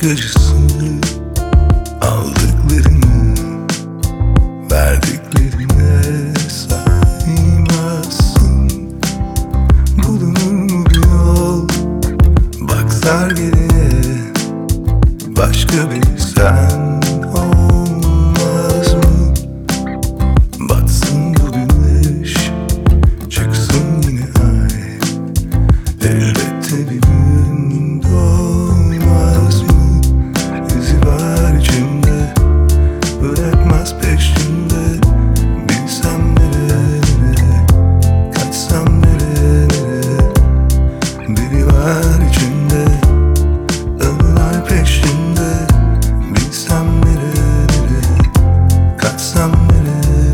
aşk acısı, aldıklarını verdiklerine saymazsın. Bulunur mu bir yol, bak sar geriye, başka bir sen olmaz mı? Batsın bu güneş, çıksın yine ay, elbette bir gün doğmaz mı? İzi var içimde, bırakmaz peşinde. Bilsem nerelere, kaçsam nerelere. Biri var içimde, anılar peşinde. Bilsem nerelere, kaçsam nerelere.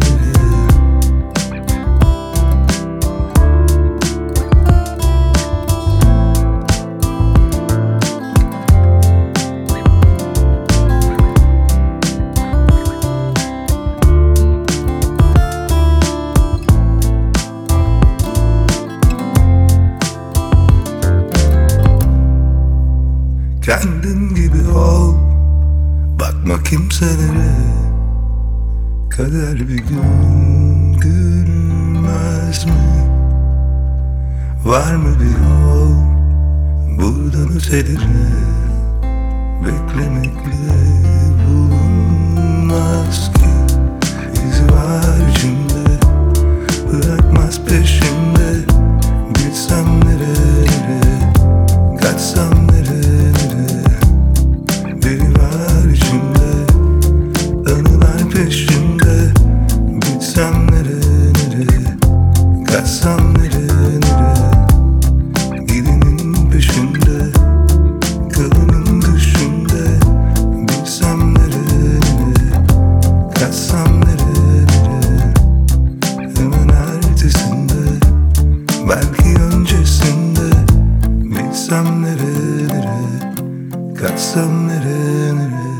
Kendin gibi ol, bakma kimselere. Kader bir gün gülmez mi? Var mı bir yol buradan ötelere? Beklemekle bulunmaz ki. İzi var içimde, bırakmaz peşimde. Bilsem nerelere, kaçsam nerelere. Biri var içimde, anılar peşimde. Bilsem nerelere, kaçsam nerelere. Gidenin peşinde, kalanın dışında. Bilsem nerelere, kaçsam nerelere. Hemen ertesinde, belki öncesinde. Bilsem nerelere, kaçsam nerelere.